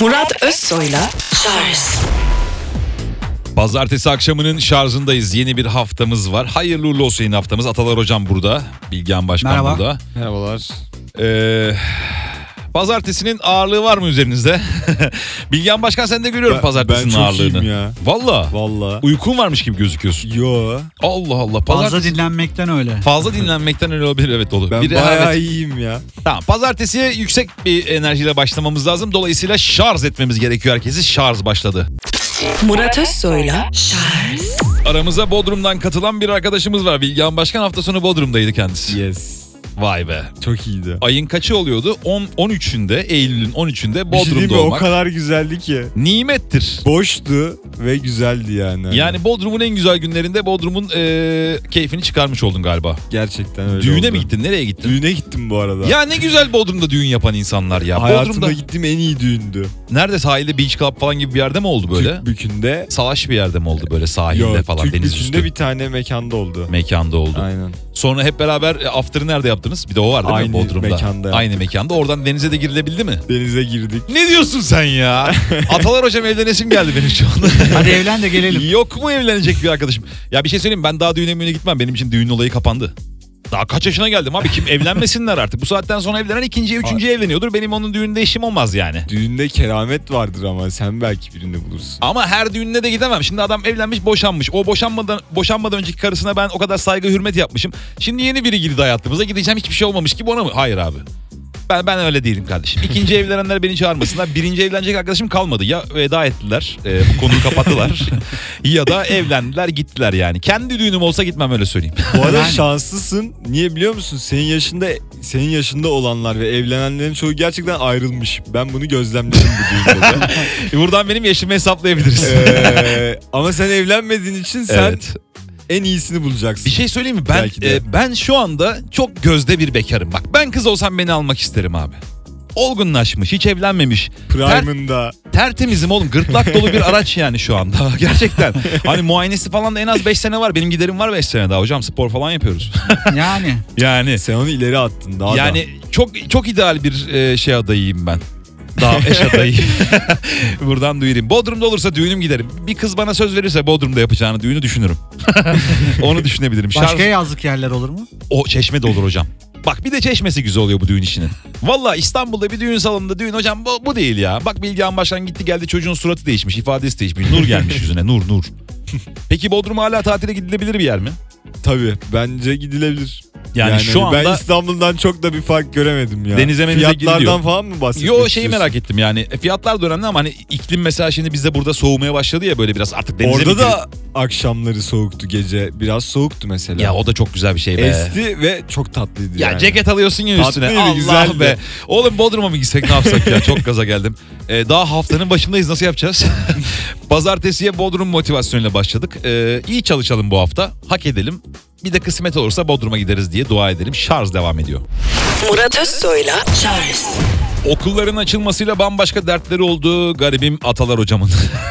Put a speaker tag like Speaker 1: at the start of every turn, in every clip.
Speaker 1: Murat Özsoy'la Şarj.
Speaker 2: Pazartesi akşamının şarjındayız. Yeni bir haftamız var. Hayırlı uğurlu olsun yeni haftamız. Atalar Hocam burada. Bilgehan Başkan
Speaker 3: Merhaba.
Speaker 2: burada.
Speaker 4: Merhabalar.
Speaker 2: Pazartesinin ağırlığı var mı üzerinizde? Bilgehan Başkan, sen de görüyorum pazartesinin ağırlığını.
Speaker 4: Ben çok ya.
Speaker 2: Valla. Uykun varmış gibi gözüküyorsun.
Speaker 4: Yo.
Speaker 2: Allah Allah.
Speaker 3: Fazla dinlenmekten öyle.
Speaker 2: Fazla dinlenmekten öyle olabilir, evet dolu.
Speaker 4: Ben bayağı iyiyim ya.
Speaker 2: Tamam, pazartesiye yüksek bir enerjiyle başlamamız lazım. Dolayısıyla şarj etmemiz gerekiyor herkesi. Şarj başladı.
Speaker 1: Murat Özsoy'la Şarj.
Speaker 2: Aramıza Bodrum'dan katılan bir arkadaşımız var. Bilgehan Başkan hafta sonu Bodrum'daydı kendisi.
Speaker 4: Yes.
Speaker 2: Vay be.
Speaker 4: Çok iyiydi.
Speaker 2: Ayın kaçı oluyordu? 13'ünde, Eylül'ün 13'ünde
Speaker 4: Bir şey diyeyim mi?
Speaker 2: Bodrum'da
Speaker 4: O
Speaker 2: olmak
Speaker 4: kadar güzeldi ki.
Speaker 2: nimettir.
Speaker 4: Boştu ve güzeldi yani.
Speaker 2: Yani Bodrum'un en güzel günlerinde Bodrum'un keyfini çıkarmış oldun galiba.
Speaker 4: Gerçekten öyle
Speaker 2: Düğüne
Speaker 4: oldu.
Speaker 2: mi gittin? Nereye gittin?
Speaker 4: Düğüne gittim bu arada.
Speaker 2: Ya ne güzel Bodrum'da düğün yapan insanlar ya.
Speaker 4: Hayatımda
Speaker 2: Bodrum'da
Speaker 4: gittiğim en iyi düğündü.
Speaker 2: nerede, sahilde Beach Club falan gibi bir yerde mi oldu böyle?
Speaker 4: Türkbükü'nde.
Speaker 2: Salaş bir yerde mi oldu böyle, sahilde
Speaker 4: Yok,
Speaker 2: falan, deniz
Speaker 4: Türkbükü'nde
Speaker 2: üstü
Speaker 4: bir tane mekanda oldu.
Speaker 2: mekanda oldu.
Speaker 4: Aynen.
Speaker 2: Sonra hep beraber after'ı nerede yaptınız? Bir de o var değil mi
Speaker 4: Aynı
Speaker 2: Bodrum'da?
Speaker 4: mekanda yaptık.
Speaker 2: Aynı mekanda. Oradan denize de girilebildi mi?
Speaker 4: Denize girdik.
Speaker 2: Ne diyorsun sen ya? Atalar Hocam, evlenesim geldi benim şu anda.
Speaker 3: Hadi evlen de gelelim.
Speaker 2: Yok mu evlenecek bir arkadaşım? Ya bir şey söyleyeyim mi? Ben daha düğüne gitmem. Benim için düğün olayı kapandı. Daha kaç yaşına geldim abi, kim evlenmesinler artık. Bu saatten sonra evlenen ikinciye, üçüncüye evleniyordur. Benim onun düğünde işim olmaz yani.
Speaker 4: Düğünde keramet vardır ama sen belki birini bulursun.
Speaker 2: Ama her düğününe de gidemem. Şimdi adam evlenmiş, boşanmış. O boşanmadan önceki karısına ben o kadar saygı hürmet yapmışım. Şimdi yeni biri girdi hayatımıza. Gideceğim, hiçbir şey olmamış gibi ona mı? Hayır abi. Ben öyle değilim kardeşim. İkinci evlenenler beni çağırmasınlar. Birinci evlenecek arkadaşım kalmadı. Ya veda ettiler, bu konuyu kapattılar. Ya da evlendiler, gittiler yani. Kendi düğünüm olsa gitmem, öyle söyleyeyim.
Speaker 4: Bu arada şanslısın. Niye biliyor musun? Senin yaşında olanlar ve evlenenlerin çoğu gerçekten ayrılmış. Ben bunu gözlemledim bu düğünde de.
Speaker 2: Buradan benim yaşımı hesaplayabiliriz.
Speaker 4: Ama sen evlenmediğin için sen
Speaker 2: Evet.
Speaker 4: en iyisini bulacaksın.
Speaker 2: Bir şey söyleyeyim mi?
Speaker 4: Belki de.
Speaker 2: Ben şu anda çok gözde bir bekarım. Bak, ben kız olsam beni almak isterim abi. Olgunlaşmış, hiç evlenmemiş.
Speaker 4: Prime'ında.
Speaker 2: Tertemizim oğlum. Gırtlak dolu bir araç yani şu anda. Gerçekten. Hani muayenesi falan da en az 5 sene var. Benim giderim var 5 sene daha hocam. Spor falan yapıyoruz. Yani.
Speaker 4: Sen onu ileri attın daha
Speaker 2: Yani çok ideal bir şey adayıyım ben. Daha eş adayıyım. Buradan duyurayım. Bodrum'da olursa düğünüm giderim. Bir kız bana söz verirse Bodrum'da yapacağını düğünü düşünürüm. Onu düşünebilirim.
Speaker 3: Başka yazlık yerler olur mu?
Speaker 2: O Çeşme de olur hocam. Bak, bir de Çeşmesi güzel oluyor bu düğün işinin. Valla İstanbul'da bir düğün salonunda düğün hocam bu değil ya. Bak, Bilgehan Başkan gitti geldi, çocuğun suratı değişmiş, ifadesi değişmiş. Nur gelmiş yüzüne, nur. Peki Bodrum hala tatile gidilebilir bir yer mi?
Speaker 4: Tabii, bence gidilebilir.
Speaker 2: Yani şu anda
Speaker 4: ben İstanbul'dan çok da bir fark göremedim ya.
Speaker 2: denize menize
Speaker 4: Fiyatlardan
Speaker 2: gidiliyor
Speaker 4: falan mı bahsediyorsun?
Speaker 2: Yo, şeyi merak ettim yani. Fiyatlar da önemli ama hani iklim mesela şimdi bizde burada soğumaya başladı ya, böyle biraz artık denize
Speaker 4: Orada
Speaker 2: mi
Speaker 4: da akşamları soğuktu, gece biraz soğuktu mesela.
Speaker 2: ya o da çok güzel bir şey be.
Speaker 4: Esti ve çok tatlıydı
Speaker 2: Ya
Speaker 4: yani.
Speaker 2: ceket alıyorsun ya üstüne.
Speaker 4: Tatlıydı,
Speaker 2: Allah
Speaker 4: güzeldi.
Speaker 2: be. Oğlum Bodrum'a mı gitsek, ne yapsak ya? Çok gaza geldim. Daha haftanın başındayız, nasıl yapacağız? Pazartesiye Bodrum motivasyonuyla başladık. İyi çalışalım bu hafta. Hak edelim. Bir de kısmet olursa Bodrum'a gideriz diye dua edelim. Şarj devam ediyor.
Speaker 1: Murat Özsoy'la Şarj.
Speaker 2: Okulların açılmasıyla bambaşka dertleri oldu garibim Atalar Hocam'ın.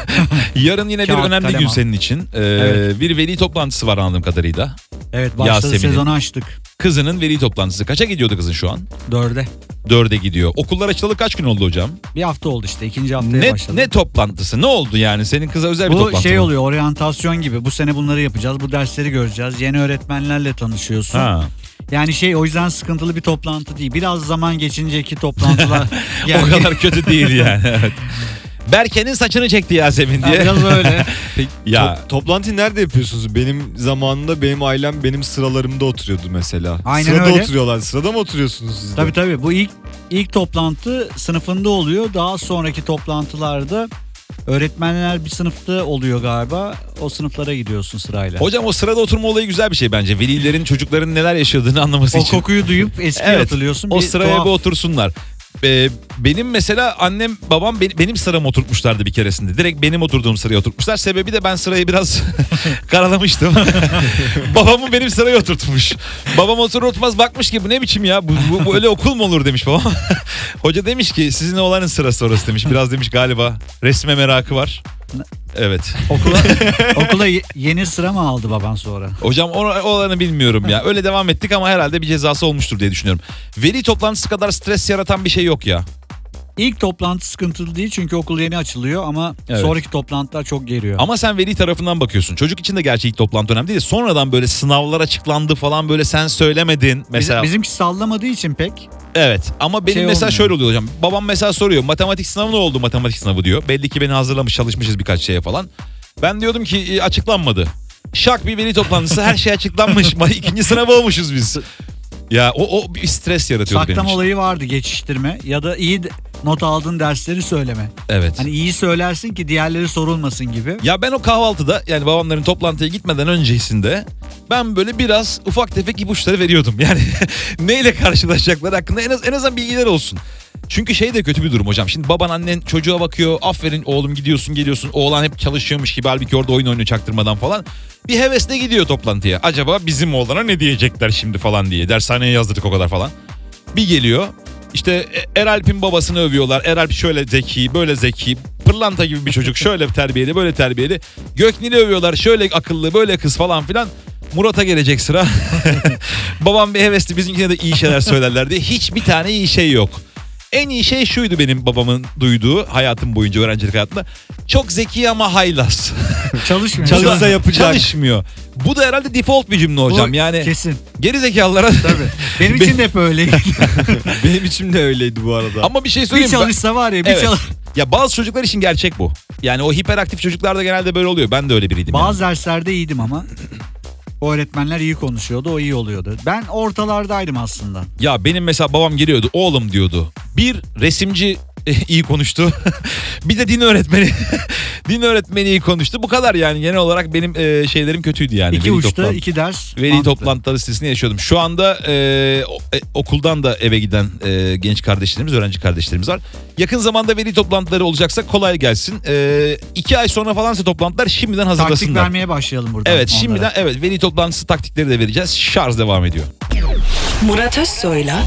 Speaker 2: Yarın yine bir
Speaker 3: Kağıt,
Speaker 2: önemli
Speaker 3: kalem
Speaker 2: gün
Speaker 3: al.
Speaker 2: senin için.
Speaker 3: Evet.
Speaker 2: Bir veli toplantısı var anladığım kadarıyla.
Speaker 3: Evet, başladı,
Speaker 2: Yasemin'in.
Speaker 3: sezonu açtık.
Speaker 2: Kızının veli toplantısı. Kaça gidiyordu kızın şu an?
Speaker 3: 4'e.
Speaker 2: 4'e gidiyor. Okullar açılalı kaç gün oldu hocam?
Speaker 3: Bir hafta oldu işte, ikinci haftaya başladı.
Speaker 2: Ne toplantısı? Ne oldu yani? Senin kıza özel bir
Speaker 3: Bu
Speaker 2: toplantı
Speaker 3: şey
Speaker 2: mı?
Speaker 3: oluyor, oryantasyon gibi. Bu sene bunları yapacağız, bu dersleri göreceğiz. Yeni öğretmenlerle tanışıyorsun.
Speaker 2: Ha.
Speaker 3: Yani o yüzden sıkıntılı bir toplantı değil. Biraz zaman geçinceki toplantılar.
Speaker 2: O kadar kötü değil yani. Evet. Berke'nin saçını çekti Yasemin diye.
Speaker 3: Biraz öyle.
Speaker 4: Peki,
Speaker 2: Ya.
Speaker 4: toplantıyı nerede yapıyorsunuz? Benim zamanımda benim ailem benim sıralarımda oturuyordu mesela.
Speaker 3: Aynen
Speaker 4: Sırada
Speaker 3: öyle.
Speaker 4: oturuyorlar. Sırada mı oturuyorsunuz siz de?
Speaker 3: Tabii bu ilk toplantı sınıfında oluyor. Daha sonraki toplantılarda öğretmenler bir sınıfta oluyor galiba. O sınıflara gidiyorsun sırayla.
Speaker 2: Hocam o sırada oturma olayı güzel bir şey bence. Velilerin çocukların neler yaşadığını anlaması
Speaker 3: O
Speaker 2: için.
Speaker 3: kokuyu duyup eskiye
Speaker 2: Evet,
Speaker 3: hatırlıyorsun.
Speaker 2: O
Speaker 3: Bir
Speaker 2: sıraya
Speaker 3: tuhaf.
Speaker 2: bir otursunlar. Benim mesela annem babam benim sıramı oturtmuşlardı bir keresinde. Direkt benim oturduğum sıraya oturtmuşlar. Sebebi de ben sırayı biraz karalamıştım. Babamı benim sıraya oturtmuş. Babam oturur oturmaz bakmış ki bu ne biçim ya, bu öyle okul mu olur demiş babam. Hoca demiş ki sizin oğlanın sırası orası demiş. Biraz demiş galiba resme merakı var. Evet.
Speaker 3: Okula yeni sıra mı aldı baban sonra?
Speaker 2: Hocam olanı bilmiyorum ya. Öyle devam ettik ama herhalde bir cezası olmuştur diye düşünüyorum. Veli toplantısı kadar stres yaratan bir şey yok ya.
Speaker 3: İlk toplantı sıkıntılı değil çünkü okul yeni açılıyor ama
Speaker 2: Evet.
Speaker 3: sonraki toplantılar çok geriyor.
Speaker 2: Ama sen veli tarafından bakıyorsun. Çocuk için de gerçi ilk toplantı önemli değil de sonradan böyle sınavlar açıklandı falan böyle sen söylemedin mesela.
Speaker 3: Bizimki sallamadığı için pek.
Speaker 2: Evet ama benim
Speaker 3: Şey
Speaker 2: mesela
Speaker 3: olmuyor.
Speaker 2: şöyle oluyor hocam. Babam mesela soruyor matematik sınavı ne oldu matematik sınavı diyor. Belli ki beni hazırlamış çalışmışız birkaç şeye falan. Ben diyordum ki açıklanmadı. Şak bir veli toplantısı her şey açıklanmış. İkinci sınavı olmuşuz biz. Ya o bir stres yaratıyordu benim
Speaker 3: Saklama
Speaker 2: için.
Speaker 3: olayı vardı, geçiştirme ya da iyi not aldığın dersleri söyleme.
Speaker 2: Evet.
Speaker 3: Hani iyi söylersin ki diğerleri sorulmasın gibi.
Speaker 2: Ya ben o kahvaltıda yani babamların toplantıya gitmeden öncesinde ben böyle biraz ufak tefek ipuçları veriyordum. Yani neyle karşılaşacaklar hakkında en azından bilgiler olsun. Çünkü şey de kötü bir durum hocam. Şimdi baban annen çocuğa bakıyor. Aferin oğlum gidiyorsun geliyorsun. Oğlan hep çalışıyormuş gibi halbuki orada oyun oynuyor çaktırmadan falan. Bir hevesle gidiyor toplantıya. Acaba bizim oğlana ne diyecekler şimdi falan diye. Dershaneye yazdırdık o kadar falan. Bir geliyor. İşte Eralp'in babasını övüyorlar. Eralp şöyle zeki, böyle zeki. Pırlanta gibi bir çocuk. Şöyle terbiyeli, böyle terbiyeli. Göknil'i övüyorlar. Şöyle akıllı, böyle kız falan filan. Murat'a gelecek sıra. Babam bir hevesli bizimkine de iyi şeyler söylerler diye. Hiçbir tane iyi şey yok. En iyi şey şuydu benim babamın duyduğu hayatım boyunca öğrencilik hayatında. Çok zeki ama haylaz.
Speaker 3: Çalışmıyor.
Speaker 4: Çalışsa yapacak.
Speaker 2: Çalışmıyor. Bu da herhalde default bir cümle hocam.
Speaker 3: Bu
Speaker 2: Yani
Speaker 3: kesin.
Speaker 2: geri zekalılara...
Speaker 3: Tabii. Benim için de hep öyleydi.
Speaker 4: Benim için de öyleydi bu arada.
Speaker 3: Ama
Speaker 2: bir şey
Speaker 3: bir
Speaker 2: söyleyeyim mi?
Speaker 3: çalışsa var ya, bir
Speaker 2: Evet.
Speaker 3: çalış.
Speaker 2: Ya bazı çocuklar için gerçek bu. Yani o hiperaktif çocuklarda genelde böyle oluyor. Ben de öyle biriydim.
Speaker 3: Bazı derslerde iyiydim ama o öğretmenler iyi konuşuyordu, o iyi oluyordu. Ben ortalardaydım aslında.
Speaker 2: Ya benim mesela babam geliyordu. Oğlum diyordu. Bir resimci iyi konuştu. Bir de din öğretmeni. Din öğretmeni iyi konuştu. Bu kadar yani. Genel olarak benim şeylerim kötüydü yani.
Speaker 3: İki
Speaker 2: Veli
Speaker 3: uçta
Speaker 2: toplantı-
Speaker 3: iki ders.
Speaker 2: Veli
Speaker 3: mantıklı.
Speaker 2: toplantıları sitesinde yaşıyordum. Şu anda okuldan da eve giden genç kardeşlerimiz, öğrenci kardeşlerimiz var. Yakın zamanda veli toplantıları olacaksa kolay gelsin. 2 ay sonra falansa toplantılar şimdiden
Speaker 3: Taktik
Speaker 2: hazırlasınlar.
Speaker 3: vermeye başlayalım buradan.
Speaker 2: Evet
Speaker 3: onlara.
Speaker 2: şimdiden evet veli toplantısı taktikleri de vereceğiz. Şarj devam ediyor.
Speaker 1: Murat Özsoy'la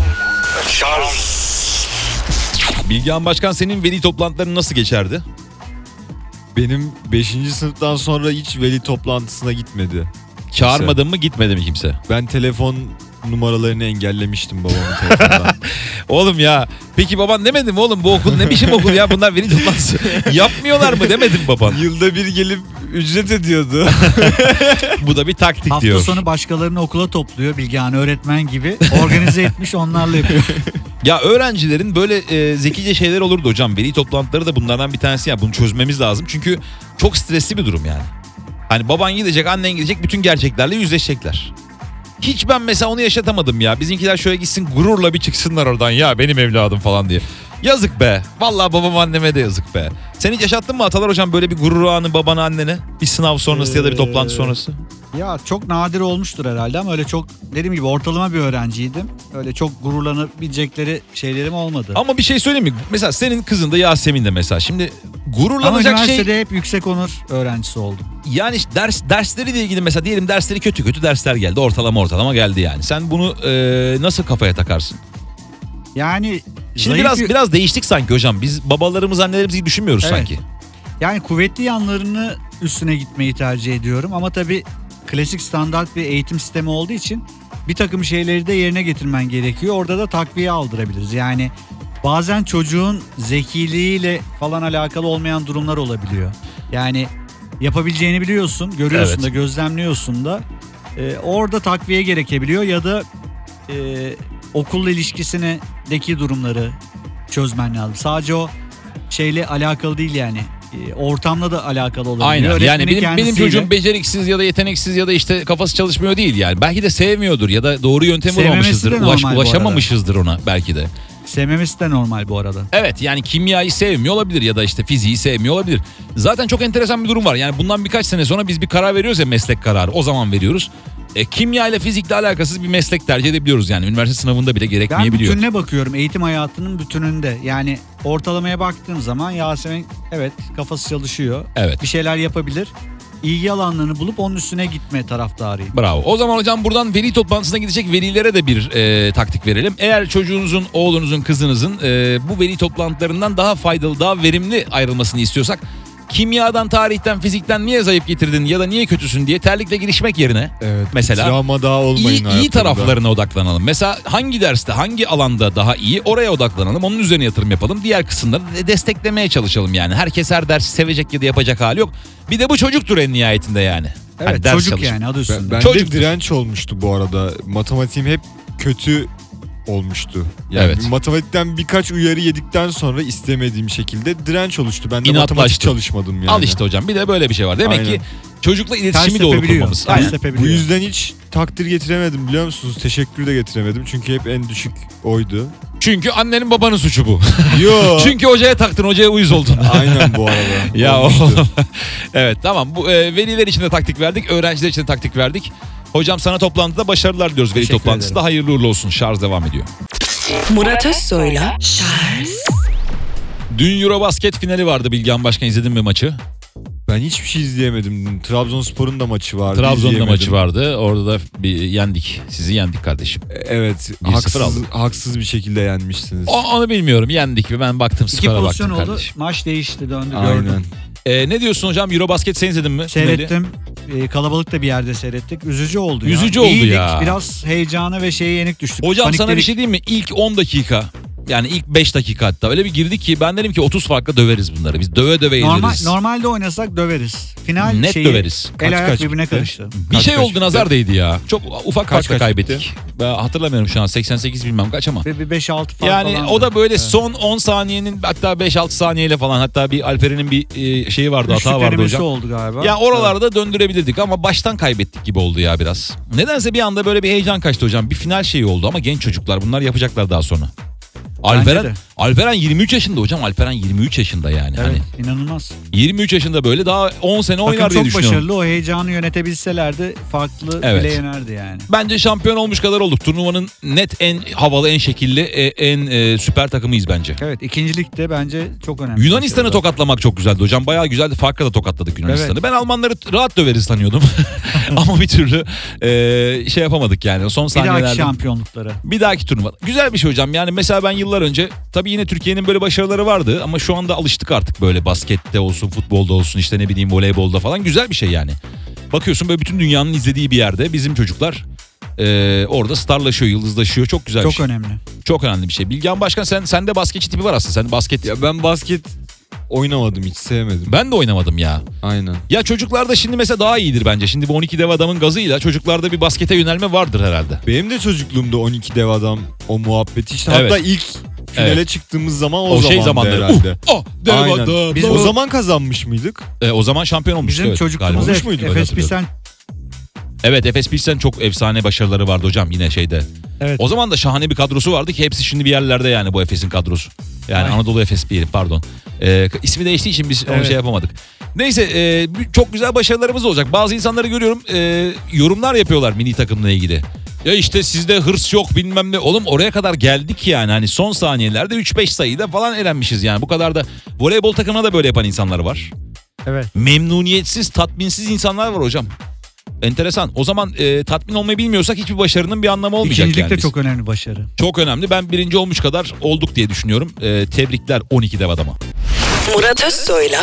Speaker 2: Bilgehan Başkan senin veli toplantıların nasıl geçerdi?
Speaker 4: Benim 5. sınıftan sonra hiç veli toplantısına gitmedi.
Speaker 2: Çağırmadın mı gitmedi mi kimse?
Speaker 4: Ben telefon numaralarını engellemiştim babamın telefonundan.
Speaker 2: Oğlum ya peki baban demedi mi oğlum bu okul ne biçim okul ya bunlar veli toplantısı yapmıyorlar mı demedin baban?
Speaker 4: Yılda bir gelip ücret ediyordu.
Speaker 2: Bu da bir taktik
Speaker 3: Hafta
Speaker 2: diyor.
Speaker 3: sonu başkalarını okula topluyor, Bilgehan öğretmen gibi. Organize etmiş, onlarla yapıyor.
Speaker 2: Ya öğrencilerin böyle zekice şeyler olurdu hocam. Veli toplantıları da bunlardan bir tanesi. Yani bunu çözmemiz lazım. Çünkü çok stresli bir durum yani. Hani baban gidecek, annen gidecek, bütün gerçeklerle yüzleşecekler. Hiç ben mesela onu yaşatamadım ya. Bizimkiler şöyle gitsin gururla bir çıksınlar oradan ya benim evladım falan diye. Yazık be. Vallahi babam anneme de yazık be. Sen hiç yaşattın mı Atalar hocam böyle bir gurur anı babana annene? Bir sınav sonrası ya da bir toplantı sonrası.
Speaker 3: Ya çok nadir olmuştur herhalde ama öyle çok, dediğim gibi ortalama bir öğrenciydim. Öyle çok gururlanabilecekleri şeylerim olmadı.
Speaker 2: Ama bir şey söyleyeyim mi? Mesela senin kızın da Yasemin de mesela. Şimdi
Speaker 3: Ama
Speaker 2: gururlanacak
Speaker 3: üniversitede
Speaker 2: şey...
Speaker 3: hep yüksek onur öğrencisi oldum.
Speaker 2: Yani işte dersleriyle ilgili mesela diyelim dersleri kötü dersler geldi. Ortalama geldi yani. Sen bunu nasıl kafaya takarsın?
Speaker 3: Yani
Speaker 2: Şimdi
Speaker 3: zayıf
Speaker 2: biraz değiştik sanki hocam. Biz babalarımız annelerimiz gibi düşünmüyoruz
Speaker 3: Evet.
Speaker 2: sanki.
Speaker 3: Yani kuvvetli yanlarını üstüne gitmeyi tercih ediyorum ama tabii klasik standart bir eğitim sistemi olduğu için bir takım şeyleri de yerine getirmen gerekiyor. Orada da takviye aldırabiliriz. Yani bazen çocuğun zekiliğiyle falan alakalı olmayan durumlar olabiliyor. Yani yapabileceğini biliyorsun, görüyorsun
Speaker 2: Evet.
Speaker 3: da, gözlemliyorsun da. Orada takviye gerekebiliyor ya da okulla ilişkisindeki durumları çözmen lazım. Sadece o şeyle alakalı değil yani. Ortamla da alakalı olabiliyor.
Speaker 2: Aynen. Yani
Speaker 3: Öğretmenin
Speaker 2: benim
Speaker 3: kendisiyle-
Speaker 2: çocuğum beceriksiz ya da yeteneksiz ya da işte kafası çalışmıyor değil yani. Belki de sevmiyordur ya da doğru yöntemi
Speaker 3: Sevmemesi
Speaker 2: bulamamışızdır.
Speaker 3: de normal bu arada.
Speaker 2: Ulaşamamışızdır ona belki de.
Speaker 3: Sevmemesi de normal bu arada.
Speaker 2: Evet yani kimyayı sevmiyor olabilir ya da işte fiziği sevmiyor olabilir. Zaten çok enteresan bir durum var. Yani bundan birkaç sene sonra biz bir karar veriyoruz ya meslek kararı. O zaman veriyoruz. Kimya ile fizikle alakasız bir meslek tercih edebiliyoruz yani. Üniversite sınavında bile
Speaker 3: Ben
Speaker 2: gerekmeyebiliyor.
Speaker 3: bütününe bakıyorum, eğitim hayatının bütününde. Yani ortalamaya baktığım zaman Yasemin evet kafası çalışıyor.
Speaker 2: Evet.
Speaker 3: Bir şeyler yapabilir. İlgi alanlarını bulup onun üstüne gitme taraftarıyım.
Speaker 2: Bravo. O zaman hocam buradan veli toplantısına gidecek velilere de bir taktik verelim. Eğer çocuğunuzun, oğlunuzun, kızınızın bu veli toplantılarından daha faydalı, daha verimli ayrılmasını istiyorsak kimyadan, tarihten, fizikten niye zayıf getirdin ya da niye kötüsün diye terlikle girişmek yerine
Speaker 4: Evet.
Speaker 2: mesela
Speaker 4: Travma daha olmayın
Speaker 2: iyi
Speaker 4: hayatlarında.
Speaker 2: taraflarına odaklanalım. Mesela hangi derste, hangi alanda daha iyi oraya odaklanalım. Onun üzerine yatırım yapalım. Diğer kısımları desteklemeye çalışalım yani. Herkes her dersi sevecek ya da yapacak hali yok. Bir de bu çocuktur en nihayetinde yani.
Speaker 3: Evet,
Speaker 2: Hani ders
Speaker 3: çocuk
Speaker 2: çalışmak.
Speaker 3: yani adı üstünde.
Speaker 4: Ben
Speaker 2: Çocuktur.
Speaker 4: de direnç olmuştu bu arada. Matematiğim hep kötü olmuştu. Yani
Speaker 2: Evet.
Speaker 4: matematikten birkaç uyarı yedikten sonra istemediğim şekilde direnç oluştu. Ben de
Speaker 2: İnatlaştı.
Speaker 4: matematik çalışmadım yani.
Speaker 2: Al işte hocam, bir de böyle bir şey var. Demek
Speaker 4: Aynen.
Speaker 2: ki çocukla
Speaker 3: Ters
Speaker 2: iletişimi doğru
Speaker 3: tepebiliyor.
Speaker 2: kurmamız.
Speaker 3: Ters
Speaker 2: Aynen.
Speaker 4: Bu
Speaker 3: tepebiliyor.
Speaker 4: yüzden hiç takdir getiremedim biliyor musunuz? Teşekkür de getiremedim. Çünkü hep en düşük oydu.
Speaker 2: Çünkü annenin babanın suçu bu.
Speaker 4: Yo.
Speaker 2: Çünkü hocaya taktın, hocaya uyuz oldun.
Speaker 4: Aynen bu arada.
Speaker 2: Ya
Speaker 4: Olmuştu.
Speaker 2: oğlum. Evet tamam, bu veliler için de taktik verdik, öğrenciler için de taktik verdik. Hocam sana toplantıda başarılar diliyoruz. Veli
Speaker 3: Teşekkür
Speaker 2: toplantısında
Speaker 3: ederim.
Speaker 2: hayırlı uğurlu olsun. Şarj devam ediyor.
Speaker 1: Murat Özsoy'la
Speaker 2: Dün Eurobasket finali vardı Bilgehan Başkan, izledin mi maçı?
Speaker 4: Ben hiçbir şey izleyemedim. Trabzonspor'un da maçı vardı.
Speaker 2: Trabzon'da
Speaker 4: izleyemedim.
Speaker 2: maçı vardı. Orada da bir yendik. Sizi yendik kardeşim.
Speaker 4: Evet.
Speaker 2: 1-0 aldık.
Speaker 4: Haksız bir şekilde yenmişsiniz.
Speaker 2: Onu bilmiyorum. Yendik ve ben baktım,
Speaker 3: İki
Speaker 2: skora
Speaker 3: pozisyon
Speaker 2: baktım
Speaker 3: oldu.
Speaker 2: kardeşim.
Speaker 3: Maç değişti, döndü, gördüm.
Speaker 4: Aynen.
Speaker 2: Ne diyorsun hocam? Eurobasket sen izledin mi? Finali?
Speaker 3: Seyrettim. Kalabalık da bir yerde seyrettik. Üzücü oldu ya.
Speaker 2: Üzücü oldu
Speaker 3: İyiydik.
Speaker 2: ya.
Speaker 3: Biraz heyecana ve şeye yenik düştük.
Speaker 2: Hocam sana
Speaker 3: Panikledik.
Speaker 2: bir şey diyeyim mi? İlk 10 dakika, yani ilk 5 dakika hatta öyle bir girdik ki ben dedim ki 30 farkla döveriz bunları. Biz döve döve yeniriz.
Speaker 3: Normalde oynasak döveriz. Final
Speaker 2: Net
Speaker 3: şeyi,
Speaker 2: döveriz.
Speaker 3: El ayak
Speaker 4: kaç
Speaker 3: birbirine
Speaker 4: bitti?
Speaker 3: karıştı.
Speaker 2: Bir
Speaker 4: Kaç
Speaker 2: şey oldu,
Speaker 4: bitti?
Speaker 2: nazar değdi ya. Çok ufak farkla
Speaker 4: kaç
Speaker 2: kaybettik. Ben hatırlamıyorum şu an, 88 bilmem kaç ama.
Speaker 3: Ve bir 5-6 fark
Speaker 2: Yani
Speaker 3: falan
Speaker 2: o da
Speaker 3: var.
Speaker 2: böyle
Speaker 3: Evet.
Speaker 2: son 10 saniyenin, hatta 5-6 saniyeyle falan, hatta bir Alperen'in bir şeyi vardı, hata
Speaker 3: Üçlük
Speaker 2: vardı
Speaker 3: denemesi
Speaker 2: hocam.
Speaker 3: oldu galiba.
Speaker 2: Ya oralarda döndürebilirdik ama baştan kaybettik gibi oldu ya biraz. Nedense bir anda böyle bir heyecan kaçtı hocam. Bir final şeyi oldu ama genç çocuklar bunlar yapacaklar daha sonra.
Speaker 3: de.
Speaker 2: Alperen 23 yaşında hocam. Alperen 23 yaşında yani.
Speaker 3: Evet,
Speaker 2: Hani
Speaker 3: inanılmaz.
Speaker 2: 23 yaşında böyle daha 10 sene oynar
Speaker 3: Takım
Speaker 2: diye
Speaker 3: çok
Speaker 2: düşünüyorum.
Speaker 3: başarılı. O heyecanı yönetebilselerdi farklı
Speaker 2: Evet.
Speaker 3: bile yenerdi yani.
Speaker 2: Bence şampiyon olmuş kadar olduk. Turnuvanın net en havalı, en şekilli, en süper takımıyız bence.
Speaker 3: Evet, ikincilik de bence çok önemli.
Speaker 2: Yunanistan'ı
Speaker 3: Başarılı.
Speaker 2: tokatlamak çok güzeldi hocam. Bayağı güzeldi. Farkla da tokatladık Yunanistan'ı.
Speaker 3: Evet.
Speaker 2: Ben Almanları rahat döveriz sanıyordum. Ama bir türlü şey yapamadık yani. Son
Speaker 3: Bir dahaki
Speaker 2: saniyelerde.
Speaker 3: şampiyonluklara.
Speaker 2: Bir dahaki turnuva. Güzel bir şey hocam. Yani mesela ben yıllar önce, tabii yine Türkiye'nin böyle başarıları vardı ama şu anda alıştık artık böyle baskette olsun, futbolda olsun, işte ne bileyim voleybolda falan, güzel bir şey yani. Bakıyorsun böyle bütün dünyanın izlediği bir yerde bizim çocuklar orada starlaşıyor, yıldızlaşıyor. Çok güzel bir
Speaker 3: Çok
Speaker 2: şey.
Speaker 3: önemli.
Speaker 2: Çok önemli bir şey. Bilgehan Başkan, sende basketçi tipi var aslında. Sen basket...
Speaker 4: Ya ben basket oynamadım, hiç sevmedim.
Speaker 2: Ben de oynamadım ya.
Speaker 4: Aynen.
Speaker 2: Ya çocuklarda şimdi mesela daha iyidir bence. Şimdi bu 12 dev adamın gazıyla çocuklarda bir baskete yönelme vardır herhalde.
Speaker 4: Benim de çocukluğumda 12 dev adam o muhabbeti işte.
Speaker 2: Evet.
Speaker 4: Hatta ilk finale
Speaker 2: Evet.
Speaker 4: çıktığımız zaman
Speaker 2: O
Speaker 4: zamandı
Speaker 2: şey zamanları.
Speaker 4: herhalde.
Speaker 2: Dev
Speaker 4: Aynen.
Speaker 2: adam.
Speaker 3: Biz
Speaker 4: O
Speaker 3: bu-
Speaker 4: zaman kazanmış mıydık?
Speaker 2: O zaman şampiyon olmuştu.
Speaker 3: Bizim
Speaker 2: evet,
Speaker 3: çocukluğumuzda
Speaker 2: galiba.
Speaker 4: Olmuş muydu?
Speaker 2: Öyle
Speaker 3: Efes
Speaker 2: hatırlıyorum.
Speaker 3: Pilsen.
Speaker 2: Evet, Efes Pilsen çok efsane başarıları vardı hocam yine şeyde.
Speaker 3: Evet.
Speaker 2: O zaman da şahane bir kadrosu vardı ki hepsi şimdi bir yerlerde yani, bu Efes'in kadrosu. Yani
Speaker 3: Aynen.
Speaker 2: Anadolu Efes diyelim, pardon. İsmi değiştiği için biz onu
Speaker 3: Evet.
Speaker 2: şey yapamadık. Neyse, çok güzel başarılarımız olacak. Bazı insanları görüyorum, yorumlar yapıyorlar milli takımla ilgili. Ya işte sizde hırs yok bilmem ne. Oğlum oraya kadar geldik yani. Hani son saniyelerde 3-5 sayıda falan elenmişiz yani. Bu kadar da voleybol takımına da böyle yapan insanlar var.
Speaker 3: Evet.
Speaker 2: Memnuniyetsiz, tatminsiz insanlar var hocam. Enteresan. O zaman tatmin olmayı bilmiyorsak hiçbir başarının bir anlamı olmayacak
Speaker 3: İkincilik
Speaker 2: yani.
Speaker 3: de
Speaker 2: biz.
Speaker 3: çok önemli başarı.
Speaker 2: Çok önemli. Ben birinci olmuş kadar olduk diye düşünüyorum. Tebrikler 12 dev adama.
Speaker 1: Murat Özsoy'la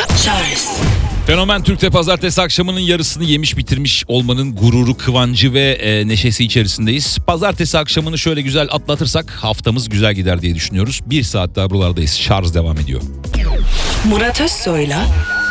Speaker 2: Fenomen Türk'te pazartesi akşamının yarısını yemiş bitirmiş olmanın gururu, kıvancı ve neşesi içerisindeyiz. Pazartesi akşamını şöyle güzel atlatırsak haftamız güzel gider diye düşünüyoruz. Bir saat daha buralardayız. Şarj devam ediyor.
Speaker 1: Murat Özsoy'la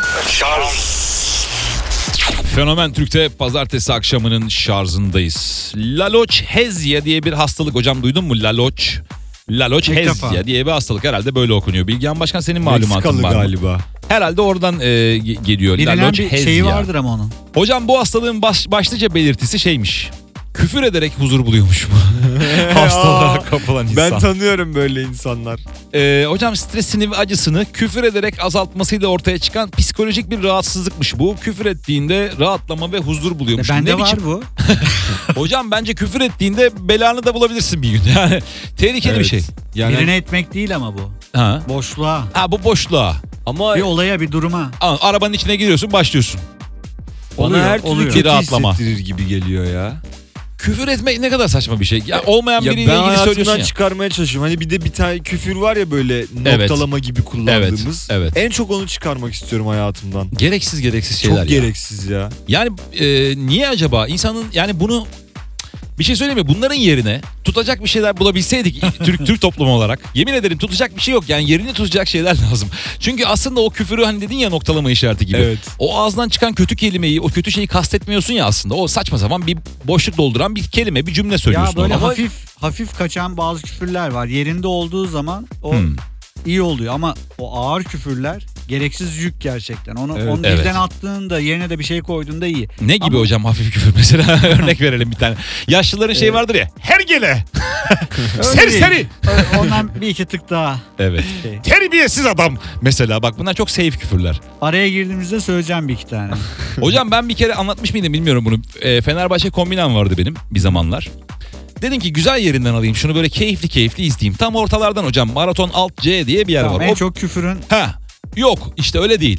Speaker 2: Fenomen Türk'te pazartesi akşamının şarjındayız. Lalochezya diye bir hastalık hocam, duydun mu? Lalochezya
Speaker 3: defa.
Speaker 2: diye bir hastalık, herhalde böyle okunuyor. Bilgehan Başkan, senin malumatın
Speaker 4: Meksikalı
Speaker 2: var mı?
Speaker 4: galiba.
Speaker 2: Herhalde oradan geliyor.
Speaker 3: Bilinen bir
Speaker 2: Lalochezya.
Speaker 3: şeyi vardır ama onun.
Speaker 2: Hocam bu hastalığın başlıca belirtisi şeymiş. Küfür ederek huzur buluyormuş bu. Hastalığa kapılan insan.
Speaker 4: Ben tanıyorum böyle insanlar.
Speaker 2: Hocam stresini ve acısını küfür ederek azaltmasıyla ortaya çıkan psikolojik bir rahatsızlıkmış bu. Küfür ettiğinde rahatlama ve huzur buluyormuş.
Speaker 3: Bende
Speaker 2: Ne
Speaker 3: var
Speaker 2: biçim-
Speaker 3: bu.
Speaker 2: Hocam bence küfür ettiğinde belanı da bulabilirsin bir gün. Yani tehlikeli bir
Speaker 4: Evet.
Speaker 2: şey.
Speaker 4: Yani
Speaker 3: Birine etmek değil ama bu.
Speaker 2: Ha.
Speaker 3: Boşluğa.
Speaker 2: Bu boşluğa.
Speaker 4: ama
Speaker 3: Bir olaya, bir duruma.
Speaker 2: Arabanın içine giriyorsun, başlıyorsun.
Speaker 4: bana
Speaker 3: Oluyor,
Speaker 4: her türlü
Speaker 3: oluyor.
Speaker 4: kötü
Speaker 2: Bir rahatlama.
Speaker 4: hissettirir gibi geliyor ya.
Speaker 2: küfür etmek ne kadar saçma bir şey. Ya olmayan
Speaker 4: Ya
Speaker 2: biriyle
Speaker 4: ben
Speaker 2: ilgili söylüyorsun
Speaker 4: hayatımdan
Speaker 2: ya.
Speaker 4: çıkarmaya çalışıyorum. Hani bir de bir tane küfür var ya böyle noktalama gibi kullandığımız.
Speaker 2: Evet.
Speaker 4: En çok onu çıkarmak istiyorum hayatımdan.
Speaker 2: Gereksiz şeyler
Speaker 4: Çok
Speaker 2: ya.
Speaker 4: gereksiz ya.
Speaker 2: Yani niye acaba insanın yani bunu bir şey söyleyeyim mi? Bunların yerine tutacak bir şeyler bulabilseydik Türk toplumu olarak. Yemin ederim tutacak bir şey yok. Yani yerini tutacak şeyler lazım. Çünkü aslında o küfürü hani dedin ya noktalama işareti gibi.
Speaker 4: Evet.
Speaker 2: O ağızdan çıkan kötü kelimeyi, o kötü şeyi kastetmiyorsun ya aslında. O saçma sapan bir boşluk dolduran bir kelime, bir cümle söylüyorsun.
Speaker 3: Ya böyle
Speaker 2: ona.
Speaker 3: hafif kaçan bazı küfürler var. Yerinde olduğu zaman o iyi oluyor ama o ağır küfürler gereksiz yük gerçekten. Onu
Speaker 4: Evet.
Speaker 3: dilden attığında yerine de bir şey koyduğunda iyi.
Speaker 2: Ne gibi
Speaker 3: Ama-
Speaker 2: hocam hafif küfür mesela? Örnek verelim bir tane. Yaşlıların şey vardır ya. Hergele.
Speaker 3: Öyle
Speaker 2: Serseri.
Speaker 3: değil. Ondan bir iki tık daha.
Speaker 2: Evet. Terbiyesiz adam. Mesela bak bunlar çok safe küfürler.
Speaker 3: Araya girdiğimizde söyleyeceğim bir iki tane.
Speaker 2: Hocam ben bir kere anlatmış mıydım bilmiyorum bunu. Fenerbahçe kombinem vardı benim bir zamanlar. Dedim ki güzel yerinden alayım şunu böyle keyifli izleyeyim. Tam ortalardan hocam Maraton Alt C diye bir yer
Speaker 3: Tamam,
Speaker 2: var.
Speaker 3: en
Speaker 2: O,
Speaker 3: çok küfürün
Speaker 2: yok işte öyle değil.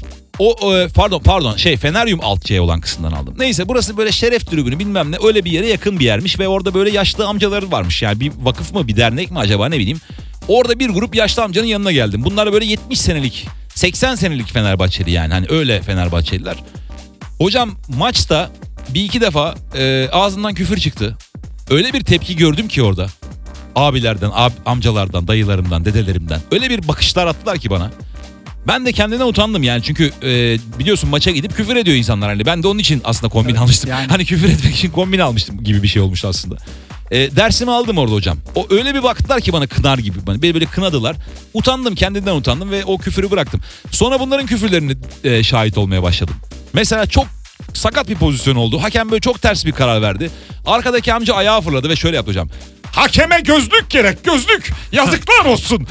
Speaker 2: Pardon Feneryum Alt C olan kısımdan aldım. Neyse burası böyle şeref tribünü bilmem ne öyle bir yere yakın bir yermiş ve orada böyle yaşlı amcaları varmış. Yani bir vakıf mı bir dernek mi acaba ne bileyim. Orada bir grup yaşlı amcanın yanına geldim. Bunlar böyle 70 senelik 80 senelik Fenerbahçeli yani hani öyle Fenerbahçeliler. Hocam maçta bir iki defa ağzından küfür çıktı. Öyle bir tepki gördüm ki orada. Abilerden, amcalardan, dayılarımdan, dedelerimden. Öyle bir bakışlar attılar ki bana. Ben de kendine utandım yani çünkü biliyorsun maça gidip küfür ediyor insanlar. Hani ben de onun için aslında kombin almıştım.
Speaker 3: yani.
Speaker 2: Hani küfür etmek için kombin almıştım gibi bir şey olmuştu aslında. Dersimi aldım orada hocam. O öyle bir baktılar ki bana kınar gibi. Beni böyle kınadılar. Utandım kendimden utandım ve o küfürü bıraktım. Sonra bunların küfürlerini şahit olmaya başladım. Mesela çok sakat bir pozisyon oldu. Hakem böyle çok ters bir karar verdi. Arkadaki amca ayağa fırladı ve şöyle yaptı hocam. Hakeme gözlük gerek gözlük. Yazıklar olsun.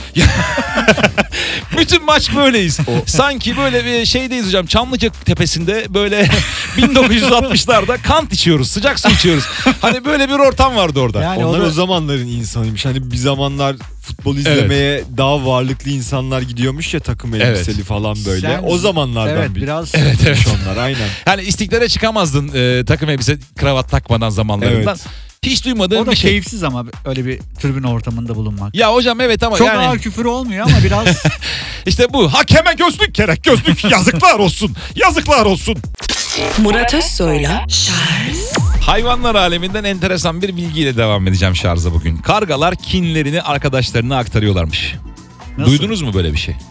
Speaker 2: Bütün maç böyleyiz. Sanki böyle bir şeydeyiz hocam. Çamlıca tepesinde böyle 1960'larda kant içiyoruz. Sıcak su içiyoruz. Hani böyle bir ortam vardı orada.
Speaker 3: Yani
Speaker 4: Onlar
Speaker 3: o da-
Speaker 4: o zamanların insanıymış. Hani bir zamanlar futbol izlemeye daha varlıklı insanlar gidiyormuş ya takım elbiseli falan böyle.
Speaker 3: Sen-
Speaker 4: O zamanlardan
Speaker 3: Evet, biraz
Speaker 2: Evet.
Speaker 4: onlar aynen.
Speaker 2: Yani istiklale çıkamazdın takım elbise kravat takmadan zamanlarından.
Speaker 4: Evet.
Speaker 2: Hiç duymadığım
Speaker 3: o da
Speaker 2: bir şey.
Speaker 3: keyifsiz ama öyle bir tribün ortamında bulunmak.
Speaker 2: Ya hocam evet ama
Speaker 3: Çok
Speaker 2: yani
Speaker 3: ağır küfür olmuyor ama biraz
Speaker 2: işte bu hakeme gözlük gerek gözlük yazıklar olsun. Yazıklar olsun.
Speaker 1: Murat Özsoy'la
Speaker 2: Hayvanlar aleminden enteresan bir bilgiyle devam edeceğim şarja bugün. Kargalar kinlerini arkadaşlarına aktarıyorlarmış.
Speaker 3: nasıl?
Speaker 2: Duydunuz mu böyle bir şey?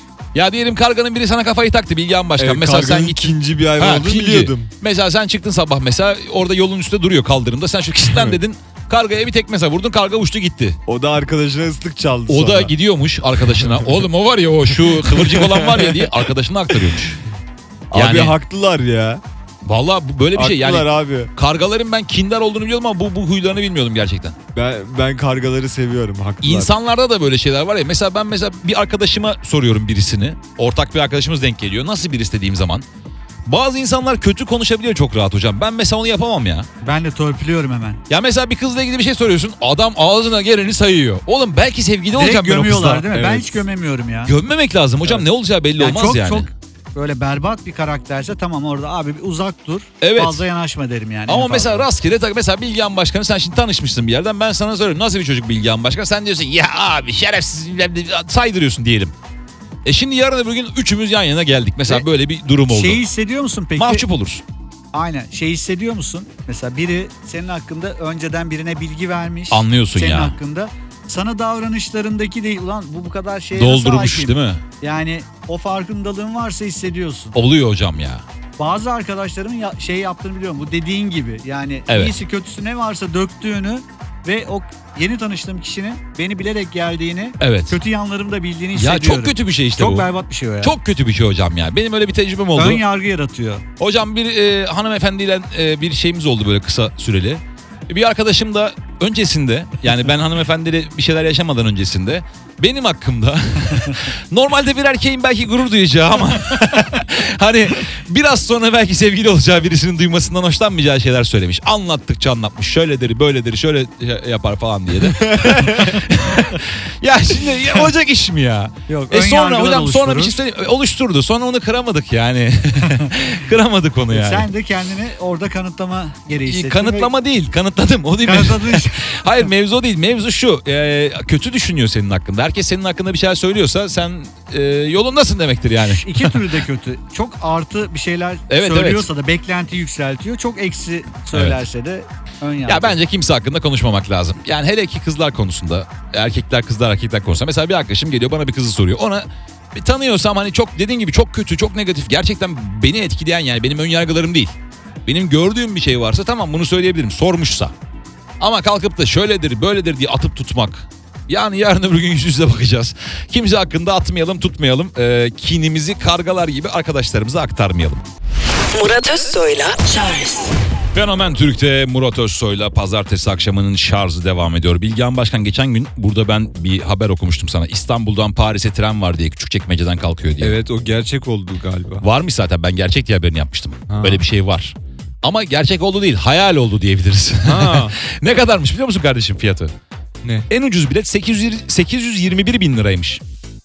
Speaker 2: Ya diyelim karganın biri sana kafayı taktı Bilgehan Başkan. Mesela sen
Speaker 4: Karganın
Speaker 2: git.
Speaker 4: ikinci bir hayvan olduğunu
Speaker 2: kinci.
Speaker 4: biliyordum.
Speaker 2: Mesela sen çıktın sabah mesela orada yolun üstünde duruyor kaldırımda. Sen şu kişiden dedin kargaya bir tekme vurdun karga uçtu gitti.
Speaker 4: O da arkadaşına ıslık çaldı
Speaker 2: O
Speaker 4: sonra.
Speaker 2: da gidiyormuş arkadaşına. Oğlum o var ya o şu kıvırcık olan var ya diye arkadaşına aktarıyormuş.
Speaker 4: Abi
Speaker 2: Yani-
Speaker 4: haklılar ya.
Speaker 2: Vallahi böyle bir şey
Speaker 4: Haklılar
Speaker 2: yani.
Speaker 4: abi.
Speaker 2: Kargaların ben kindar olduğunu biliyordum ama bu huylarını bilmiyordum gerçekten.
Speaker 4: Ben kargaları seviyorum haklılar.
Speaker 2: İnsanlarda da böyle şeyler var ya. Mesela ben bir arkadaşıma soruyorum birisini. Ortak bir arkadaşımız denk geliyor. Nasıl birisi dediğim zaman. Bazı insanlar kötü konuşabiliyor çok rahat hocam. Ben mesela onu yapamam ya.
Speaker 3: Ben de torpiliyorum hemen.
Speaker 2: Ya mesela bir kızla ilgili bir şey soruyorsun. Adam ağzına geleni sayıyor. Oğlum belki sevgili
Speaker 3: Direkt
Speaker 2: olacağım ben o
Speaker 3: gömüyorlar
Speaker 2: kızla.
Speaker 3: değil mi? Ben
Speaker 4: Evet.
Speaker 3: hiç gömemiyorum ya.
Speaker 2: Gömmemek lazım hocam. Ne olacağı belli olmaz
Speaker 3: çok,
Speaker 2: yani.
Speaker 3: Çok böyle berbat bir karakterse tamam orada abi bir uzak dur.
Speaker 2: Evet.
Speaker 3: Fazla yanaşma derim yani.
Speaker 2: Ama
Speaker 3: en
Speaker 2: mesela
Speaker 3: fazla.
Speaker 2: rastgele mesela Bilgehan Başkanı sen şimdi tanışmışsın bir yerden. Ben sana soruyorum nasıl bir çocuk Bilgehan Başkan? Sen diyorsun ya abi şerefsiz saydırıyorsun diyelim. Şimdi yarın öbür gün üçümüz yan yana geldik. Mesela
Speaker 3: Ve
Speaker 2: böyle bir durum oldu.
Speaker 3: Şeyi hissediyor musun peki?
Speaker 2: Mahcup olursun.
Speaker 3: Aynen. Şey hissediyor musun? Mesela biri senin hakkında önceden birine bilgi vermiş.
Speaker 2: Anlıyorsun
Speaker 3: senin
Speaker 2: ya.
Speaker 3: hakkında. Sana davranışlarındaki değil. Ulan bu kadar şeye nasıl
Speaker 2: Doldurmuş
Speaker 3: hakim?
Speaker 2: değil mi?
Speaker 3: Yani o farkındalığın varsa hissediyorsun.
Speaker 2: Oluyor hocam ya.
Speaker 3: Bazı arkadaşlarımın şey yaptığını biliyorum. Bu dediğin gibi. Yani
Speaker 2: Evet.
Speaker 3: iyisi kötüsü ne varsa döktüğünü ve o yeni tanıştığım kişinin beni bilerek geldiğini,
Speaker 2: Evet.
Speaker 3: kötü yanlarımı da bildiğini
Speaker 2: Ya
Speaker 3: hissediyorum.
Speaker 2: çok kötü bir şey işte
Speaker 3: Çok
Speaker 2: bu.
Speaker 3: berbat bir şey o ya.
Speaker 2: Çok kötü bir şey hocam ya. Benim öyle bir tecrübem oldu.
Speaker 3: Ön yargı yaratıyor.
Speaker 2: Hocam bir hanımefendiyle bir şeyimiz oldu böyle kısa süreli. Bir arkadaşım da öncesinde yani ben hanımefendiyle bir şeyler yaşamadan öncesinde benim hakkımda normalde bir erkeğin belki gurur duyacağı ama Hani biraz sonra belki sevgili olacağı birisinin duymasından hoşlanmayacağı şeyler söylemiş. Anlattıkça anlatmış. Şöyledir, böyledir, şöyle yapar falan diye de. Ya şimdi olacak iş mi ya?
Speaker 3: Yok,
Speaker 2: Sonra hocam sonra bir
Speaker 3: oluşturur.
Speaker 2: şey söyleyeyim. Oluşturdu. Sonra onu kıramadık yani. Kıramadık onu yani.
Speaker 3: Sen de kendini orada kanıtlama gereği hissettin.
Speaker 2: Kanıtlama değil. Kanıtladım. O değil mi?
Speaker 3: Kanıtladığın için.
Speaker 2: Hayır mevzu o değil. Mevzu şu. Kötü düşünüyor senin hakkında. Herkes senin hakkında bir şeyler söylüyorsa sen yolundasın demektir yani.
Speaker 3: İki türlü de kötü. Çok artı bir şeyler
Speaker 2: Evet,
Speaker 3: söylüyorsa da beklenti yükseltiyor. Çok eksi söylerse de ön yargı.
Speaker 2: Ya bence kimse hakkında konuşmamak lazım. Yani hele ki kızlar konusunda. Erkekler konusunda. Mesela bir arkadaşım geliyor bana bir kızı soruyor. Ona bir tanıyorsam hani çok dediğin gibi çok kötü, çok negatif. Gerçekten beni etkileyen yani benim ön yargılarım değil. Benim gördüğüm bir şey varsa tamam bunu söyleyebilirim sormuşsa. Ama kalkıp da şöyledir böyledir diye atıp tutmak. Yani yarın öbür gün yüz yüze bakacağız. Kimse hakkında atmayalım tutmayalım. Kinimizi kargalar gibi arkadaşlarımıza aktarmayalım.
Speaker 1: Murat Özsoy'la Charles
Speaker 2: Fenomen Türk'te Murat Özsoy'la pazartesi akşamının şarjı devam ediyor. Bilgehan Başkan geçen gün burada ben bir haber okumuştum sana. İstanbul'dan Paris'e tren var diye Küçükçekmece'den kalkıyor diye.
Speaker 4: Evet o gerçek oldu galiba.
Speaker 2: Varmış zaten ben gerçek diye haberini yapmıştım.
Speaker 4: Ha.
Speaker 2: Böyle bir şey var. Ama gerçek oldu değil hayal oldu diyebiliriz.
Speaker 4: Ha.
Speaker 2: Ne kadarmış biliyor musun kardeşim fiyatı?
Speaker 4: Ne?
Speaker 2: En ucuz bilet 821 bin liraymış.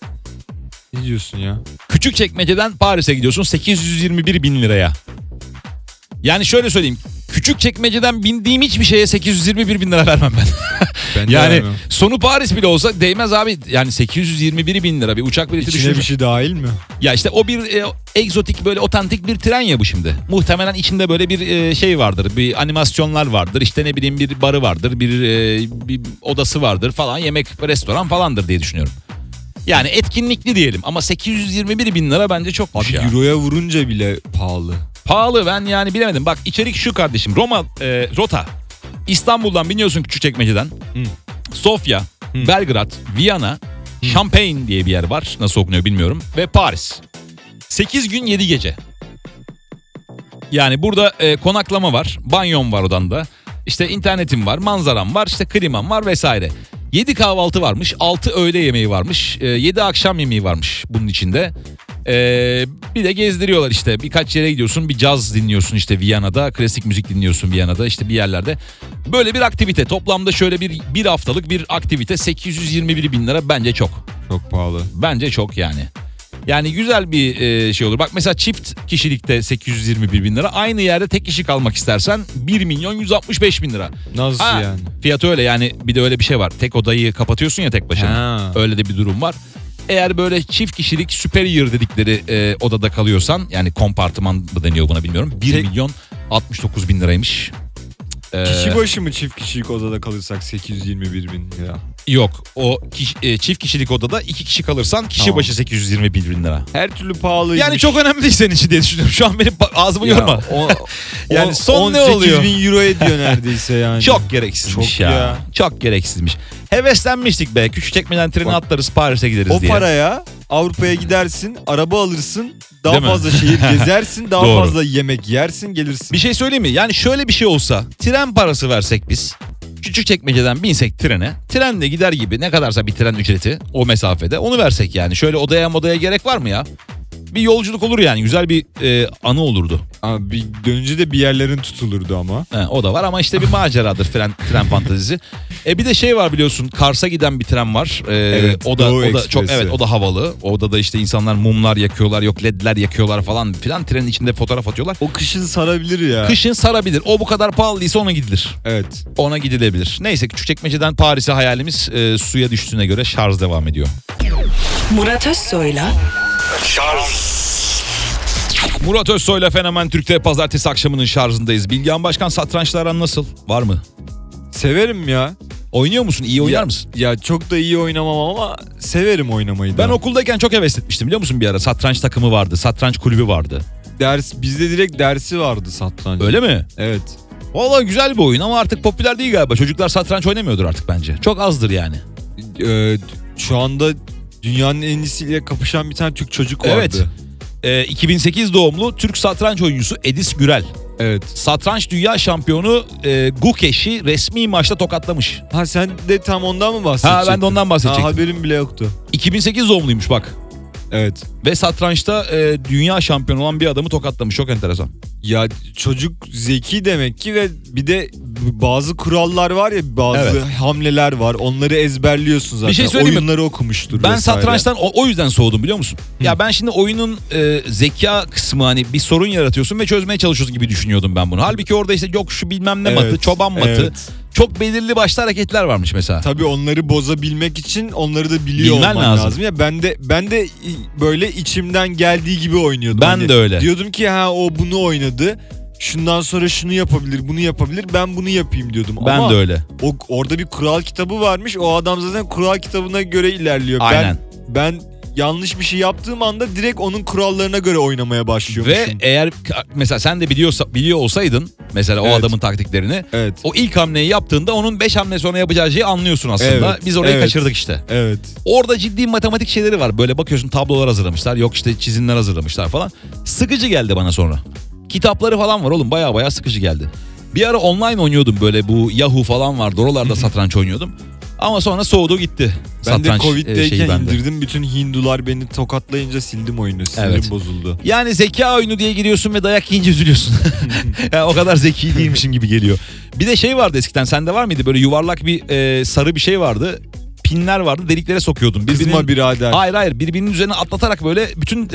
Speaker 4: Ne diyorsun ya?
Speaker 2: Küçükçekmece'den Paris'e gidiyorsun 821 bin liraya. Yani şöyle söyleyeyim. Küçükçekmece'den bindiğim hiçbir şeye 821 bin lira vermem ben.
Speaker 4: Ben de
Speaker 2: Yani
Speaker 4: vermem.
Speaker 2: sonu Paris bile olsa değmez abi. Yani 821 bin lira bir uçak bileti
Speaker 4: İçine
Speaker 2: düşünün.
Speaker 4: bir şey dahil mi?
Speaker 2: Ya işte o bir egzotik böyle otantik bir tren ya bu şimdi. Muhtemelen içinde böyle bir şey vardır. Bir animasyonlar vardır. İşte ne bileyim bir barı vardır. Bir odası vardır falan. Yemek restoran falandır diye düşünüyorum. Yani etkinlikli diyelim ama 821 bin lira bence çokmuş
Speaker 4: Abi
Speaker 2: ya.
Speaker 4: euroya vurunca bile pahalı.
Speaker 2: Pahalı ben yani bilemedim. Bak içerik şu kardeşim. Rota. İstanbul'dan biniyorsun Küçükçekmece'den. Sofya, Belgrad, Viyana, Champagne diye bir yer var. Nasıl okunuyor bilmiyorum. Ve Paris. 8 gün 7 gece. Yani burada konaklama var. Banyon var odanda. İşte internetim var, manzaram var, işte klimam var vesaire. 7 kahvaltı varmış, 6 öğle yemeği varmış, 7 akşam yemeği varmış bunun içinde. Bir de gezdiriyorlar işte birkaç yere gidiyorsun bir caz dinliyorsun işte Viyana'da klasik müzik dinliyorsun Viyana'da işte bir yerlerde. Böyle bir aktivite toplamda şöyle bir haftalık bir aktivite 821 bin lira bence çok.
Speaker 4: Çok pahalı.
Speaker 2: Bence çok yani. Yani güzel bir şey olur. Bak mesela çift kişilikte 821 bin lira. Aynı yerde tek kişi kalmak istersen 1 milyon 165 bin lira.
Speaker 4: Nasıl
Speaker 2: Ha,
Speaker 4: yani?
Speaker 2: Fiyatı öyle yani bir de öyle bir şey var. Tek odayı kapatıyorsun ya tek başına.
Speaker 4: Ha.
Speaker 2: Öyle de bir durum var. Eğer böyle çift kişilik superior dedikleri odada kalıyorsan yani kompartıman mı deniyor buna bilmiyorum. 1 milyon 69 bin liraymış.
Speaker 4: Kişi başı mı çift kişilik odada kalırsak 821 bin lira?
Speaker 2: Yok o çift kişilik odada 2 kişi kalırsan kişi
Speaker 4: Tamam.
Speaker 2: başı 821 bin lira.
Speaker 4: Her türlü pahalıymış.
Speaker 2: Yani çok önemli değil senin için diye düşünüyorum. Şu an benim ağzımı
Speaker 4: Ya,
Speaker 2: yorma. Yani son ne
Speaker 4: 18
Speaker 2: oluyor?
Speaker 4: bin euro ediyor neredeyse yani.
Speaker 2: Çok gereksizmiş
Speaker 4: Çok
Speaker 2: ya.
Speaker 4: ya.
Speaker 2: Çok gereksizmiş. Heveslenmiştik be. Küçükçekmece'den treni
Speaker 4: Bak,
Speaker 2: atlarız Paris'e gideriz
Speaker 4: O
Speaker 2: diye.
Speaker 4: paraya Avrupa'ya gidersin, araba alırsın, daha
Speaker 2: Değil mi?
Speaker 4: fazla şehir gezersin, daha
Speaker 2: Doğru.
Speaker 4: fazla yemek yersin, gelirsin.
Speaker 2: Bir şey söyleyeyim mi? Yani şöyle bir şey olsa tren parası versek biz. Küçükçekmece'den binsek trene. Trenle gider gibi ne kadarsa bir tren ücreti o mesafede onu versek yani. Şöyle odaya gerek var mı ya? Bir yolculuk olur yani. Güzel bir anı olurdu.
Speaker 4: Ama bir dönünce de bir yerlerin tutulurdu ama.
Speaker 2: O da var ama işte bir maceradır tren fantezisi. Bir de şey var biliyorsun Kars'a giden bir tren var.
Speaker 4: Evet,
Speaker 2: o
Speaker 4: Doğu
Speaker 2: da çok
Speaker 4: Ekspresi.
Speaker 2: evet o da havalı. Orada da işte insanlar mumlar yakıyorlar, yok ledler yakıyorlar falan filan. Trenin içinde fotoğraf atıyorlar.
Speaker 4: O kışın sarabilir ya.
Speaker 2: Kışın sarabilir. O bu kadar pahalıysa ona gidilir.
Speaker 4: Evet.
Speaker 2: Ona gidilebilir. Neyse Küçükçekmece'den Paris'e hayalimiz suya düştüğüne göre şarj devam ediyor.
Speaker 1: Murat Özsoy'la
Speaker 2: Murat Özsoy'la Fenomen Türk'te pazartesi akşamının şarjındayız. Bilgehan Başkan satrançla aran nasıl? Var mı?
Speaker 4: Severim ya.
Speaker 2: Oynuyor musun? İyi oynar mısın?
Speaker 4: Ya çok da iyi oynamam ama severim oynamayı da.
Speaker 2: Ben okuldayken çok heves etmiştim biliyor musun bir ara? Satranç takımı vardı, satranç kulübü vardı.
Speaker 4: bizde direkt dersi vardı satranç.
Speaker 2: Öyle mi?
Speaker 4: Evet.
Speaker 2: Vallahi güzel bir oyun ama artık popüler değil galiba. Çocuklar satranç oynamıyordur artık bence. Çok azdır yani.
Speaker 4: Şu anda dünyanın en iyisiyle kapışan bir tane Türk çocuk vardı.
Speaker 2: Evet. 2008 doğumlu Türk satranç oyuncusu Edis Gürel.
Speaker 4: Evet.
Speaker 2: Satranç dünya şampiyonu Gukeş'i resmi maçta tokatlamış.
Speaker 4: Ha sen de tam ondan mı bahsedecektin?
Speaker 2: Ha ben de ondan bahsedecektim.
Speaker 4: Ha, haberim bile yoktu.
Speaker 2: 2008 doğumluymuş bak.
Speaker 4: Evet.
Speaker 2: Ve satrançta dünya şampiyonu olan bir adamı tokatlamış. Çok enteresan.
Speaker 4: Ya çocuk zeki demek ki ve bir de bazı kurallar var ya, bazı hamleler var. Onları ezberliyorsun zaten.
Speaker 2: Bir şey söyleyeyim mi?
Speaker 4: Oyunları okumuştur
Speaker 2: Ben
Speaker 4: vesaire.
Speaker 2: satrançtan o yüzden soğudum, biliyor musun? Ya ben şimdi oyunun zeka kısmı, hani bir sorun yaratıyorsun ve çözmeye çalışıyorsun gibi düşünüyordum ben bunu. Halbuki orada işte yok şu bilmem ne
Speaker 4: Evet,
Speaker 2: matı, çoban matı.
Speaker 4: evet.
Speaker 2: Çok belirli başlı hareketler varmış mesela.
Speaker 4: Tabii onları bozabilmek için onları da biliyor
Speaker 2: Bilmen
Speaker 4: olman
Speaker 2: lazım.
Speaker 4: lazım. Ya ben de böyle içimden geldiği gibi oynuyordum.
Speaker 2: Ben
Speaker 4: Hani
Speaker 2: de öyle.
Speaker 4: Diyordum ki o bunu oynadı. Şundan sonra şunu yapabilir, bunu yapabilir. Ben bunu yapayım diyordum.
Speaker 2: Ben
Speaker 4: Ama
Speaker 2: de öyle.
Speaker 4: orada bir kural kitabı varmış. O adam zaten kural kitabına göre ilerliyor.
Speaker 2: Aynen.
Speaker 4: Ben yanlış bir şey yaptığım anda direkt onun kurallarına göre oynamaya başlıyormuşum.
Speaker 2: Ve eğer mesela sen de biliyor olsaydın mesela o
Speaker 4: Evet.
Speaker 2: adamın taktiklerini,
Speaker 4: Evet.
Speaker 2: o ilk hamleyi yaptığında onun 5 hamle sonra yapacağı şeyi anlıyorsun aslında.
Speaker 4: Evet,
Speaker 2: Biz orayı
Speaker 4: evet.
Speaker 2: kaçırdık işte.
Speaker 4: Evet.
Speaker 2: Orada ciddi matematik şeyleri var. Böyle bakıyorsun, tablolar hazırlamışlar. Yok işte çizimler hazırlamışlar falan. Sıkıcı geldi bana sonra. Kitapları falan var oğlum, baya sıkıcı geldi. Bir ara online oynuyordum, böyle bu Yahoo falan vardı. Oralarda satranç oynuyordum. Ama sonra soğudu gitti.
Speaker 4: Ben de
Speaker 2: Satranç
Speaker 4: Covid'deyken
Speaker 2: bende.
Speaker 4: indirdim. Bütün Hindular beni tokatlayınca sildim oyunu. Sinirim
Speaker 2: Evet.
Speaker 4: bozuldu.
Speaker 2: Yani zeka oyunu diye giriyorsun ve dayak yiyince üzülüyorsun. Yani o kadar zeki değilmişim gibi geliyor. Bir de şey vardı eskiden, sende var mıydı? Böyle yuvarlak bir sarı bir şey vardı. Pinler vardı, deliklere sokuyordun.
Speaker 4: Kızma birader.
Speaker 2: Hayır, birbirinin üzerine atlatarak böyle bütün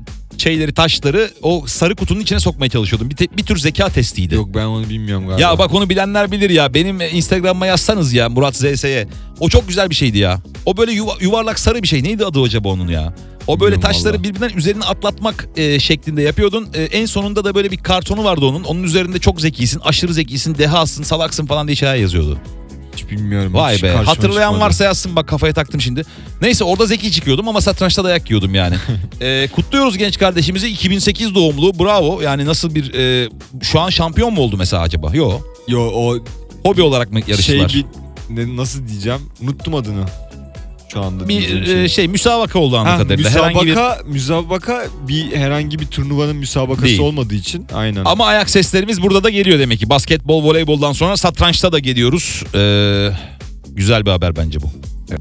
Speaker 2: taşları o sarı kutunun içine sokmaya çalışıyordum. Bir tür zeka testiydi.
Speaker 4: Yok, ben onu bilmiyorum galiba.
Speaker 2: Ya bak, onu bilenler bilir ya. Benim Instagram'ıma yazsanız ya, Murat ZS'ye. O çok güzel bir şeydi ya. O böyle yuvarlak sarı bir şey. Neydi adı acaba onun ya? O böyle
Speaker 4: Bilmiyorum
Speaker 2: taşları
Speaker 4: vallahi.
Speaker 2: birbirinden üzerine atlatmak şeklinde yapıyordun. En sonunda da böyle bir kartonu vardı onun. Onun üzerinde çok zekisin, aşırı zekisin, dehasın, salaksın falan diye şeyler yazıyordu.
Speaker 4: Hiç bilmiyorum.
Speaker 2: Vay
Speaker 4: Hiç
Speaker 2: be.
Speaker 4: karşıma
Speaker 2: Hatırlayan
Speaker 4: çıkmadı.
Speaker 2: varsa yazsın, bak kafaya taktım şimdi. Neyse, orada zeki çıkıyordum ama satrançta dayak yiyordum yani. Kutluyoruz genç kardeşimizi. 2008 doğumlu. Bravo. Yani nasıl bir şu an şampiyon mu oldu mesela acaba? Yok.
Speaker 4: Yo, o
Speaker 2: Hobi olarak mı yarıştılar?
Speaker 4: nasıl diyeceğim? Unuttum adını. Şu anda
Speaker 2: Bir
Speaker 4: diyeceğim şey.
Speaker 2: müsabaka oldu anladığım kadarıyla.
Speaker 4: Müsabaka herhangi bir turnuvanın müsabakası
Speaker 2: Değil.
Speaker 4: olmadığı için. Aynen.
Speaker 2: Ama ayak seslerimiz burada da geliyor demek ki. Basketbol, voleyboldan sonra satrançta da geliyoruz. Güzel bir haber bence bu.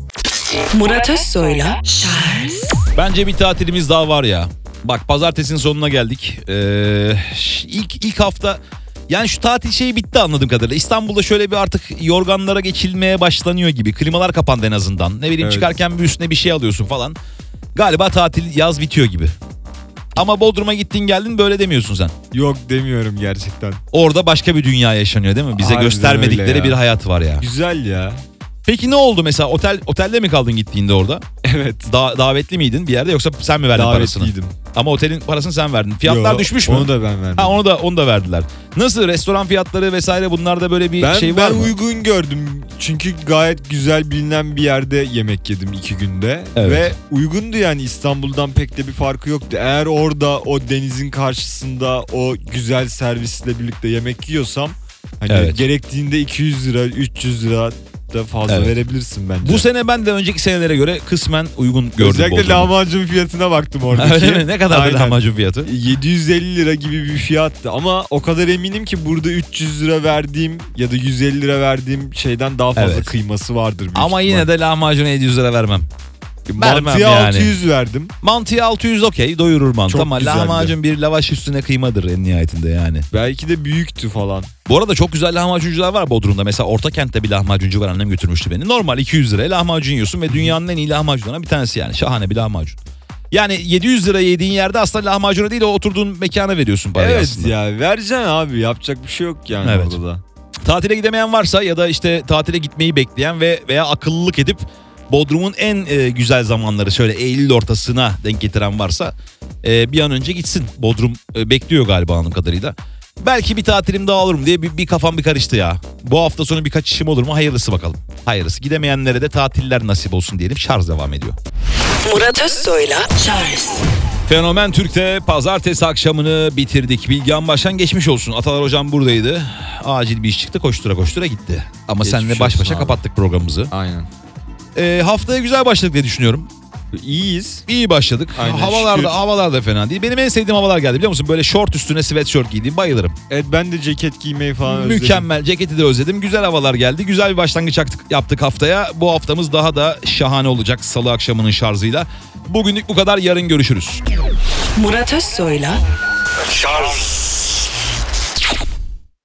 Speaker 1: Murat Özsoy'la
Speaker 2: Bence bir tatilimiz daha var ya. Bak, pazartesinin sonuna geldik. İlk hafta, yani şu tatil şeyi bitti anladığım kadarıyla. İstanbul'da şöyle bir artık yorganlara geçilmeye başlanıyor gibi. Klimalar kapandı en azından. Ne bileyim,
Speaker 4: Evet.
Speaker 2: çıkarken bir üstüne bir şey alıyorsun falan. Galiba tatil, yaz bitiyor gibi. Ama Bodrum'a gittin geldin, böyle demiyorsun sen.
Speaker 4: Yok demiyorum gerçekten.
Speaker 2: Orada başka bir dünya yaşanıyor değil mi? Bize
Speaker 4: Harbiden
Speaker 2: göstermedikleri
Speaker 4: öyle ya.
Speaker 2: bir hayat var ya.
Speaker 4: Güzel ya.
Speaker 2: Peki ne oldu mesela? Otelde mi kaldın gittiğinde orada?
Speaker 4: Evet.
Speaker 2: Davetli miydin bir yerde, yoksa sen mi verdin parasını?
Speaker 4: Davetliydim.
Speaker 2: Ama otelin parasını sen verdin. Fiyatlar
Speaker 4: Yo,
Speaker 2: düşmüş mü?
Speaker 4: Onu da ben verdim.
Speaker 2: Ha, onu da verdiler. Nasıl restoran fiyatları vesaire, bunlarda böyle bir
Speaker 4: Ben
Speaker 2: şey var mı?
Speaker 4: uygun gördüm. Çünkü gayet güzel bilinen bir yerde yemek yedim 2 günde.
Speaker 2: Evet.
Speaker 4: Ve uygundu yani, İstanbul'dan pek de bir farkı yoktu. Eğer orada o denizin karşısında o güzel servisle birlikte yemek yiyorsam hani
Speaker 2: Evet.
Speaker 4: gerektiğinde 200 lira 300 lira da fazla
Speaker 2: Evet.
Speaker 4: verebilirsin bence.
Speaker 2: Bu sene ben de önceki senelere göre kısmen uygun gördüm.
Speaker 4: Özellikle
Speaker 2: Bodrum'u.
Speaker 4: lahmacun fiyatına baktım oradaki.
Speaker 2: Öyle mi? Ne kadardı
Speaker 4: Aynen.
Speaker 2: lahmacun fiyatı?
Speaker 4: 750 lira gibi bir fiyattı ama o kadar eminim ki burada 300 lira verdiğim ya da 150 lira verdiğim şeyden daha fazla
Speaker 2: Evet.
Speaker 4: kıyması vardır büyük
Speaker 2: Ama
Speaker 4: ihtimal.
Speaker 2: yine de lahmacuna 700 lira vermem. Vermem
Speaker 4: Mantıya
Speaker 2: yani.
Speaker 4: 600 verdim.
Speaker 2: Mantıya 600 okey, doyurur mantı,
Speaker 4: Çok
Speaker 2: ama
Speaker 4: güzeldi.
Speaker 2: lahmacun bir lavaş üstüne kıymadır en nihayetinde yani.
Speaker 4: Belki de büyüktü falan.
Speaker 2: Bu arada çok güzel lahmacuncular var Bodrum'da. Mesela Ortakent'te bir lahmacuncu var, annem götürmüştü beni. Normal 200 liraya lahmacun yiyorsun ve dünyanın en iyi lahmacunlarından bir tanesi yani. Şahane bir lahmacun. Yani 700 lira yediğin yerde aslında lahmacuna değil, o oturduğun mekana veriyorsun parayı
Speaker 4: Evet
Speaker 2: aslında.
Speaker 4: ya, vereceksin abi, yapacak bir şey yok yani
Speaker 2: Evet.
Speaker 4: orada da.
Speaker 2: Tatile gidemeyen varsa ya da işte tatile gitmeyi bekleyen veya akıllılık edip Bodrum'un en güzel zamanları şöyle Eylül ortasına denk getiren varsa bir an önce gitsin. Bodrum bekliyor galiba anladığım kadarıyla. Belki bir tatilim daha olur mu diye bir kafam bir karıştı ya. Bu hafta sonu birkaç işim olur mu? Hayırlısı bakalım. Hayırlısı. Gidemeyenlere de tatiller nasip olsun diyelim. Şarj devam ediyor.
Speaker 1: Murat Özsoy'la
Speaker 2: Fenomen Türk'te pazartesi akşamını bitirdik. Bilgehan Başan geçmiş olsun. Atalar hocam buradaydı. Acil bir iş çıktı, koştura koştura gitti. Ama
Speaker 4: Geçmiş
Speaker 2: seninle baş
Speaker 4: olsun
Speaker 2: başa
Speaker 4: abi.
Speaker 2: kapattık programımızı.
Speaker 4: Aynen.
Speaker 2: Haftaya güzel başladık diye düşünüyorum.
Speaker 4: İyiyiz.
Speaker 2: İyi başladık.
Speaker 4: Aynen,
Speaker 2: Havalar
Speaker 4: şükür.
Speaker 2: da fena değil. Benim en sevdiğim havalar geldi biliyor musun? Böyle şort üstüne sweatshirt giydiğim bayılırım.
Speaker 4: Evet, ben de ceket giymeyi falan özledim.
Speaker 2: Mükemmel. Ceketi de özledim. Güzel havalar geldi. Güzel bir başlangıç yaptık haftaya. Bu haftamız daha da şahane olacak salı akşamının şarjıyla. Bugünlük bu kadar. Yarın görüşürüz.
Speaker 1: Murat Özsoy'la
Speaker 5: Charles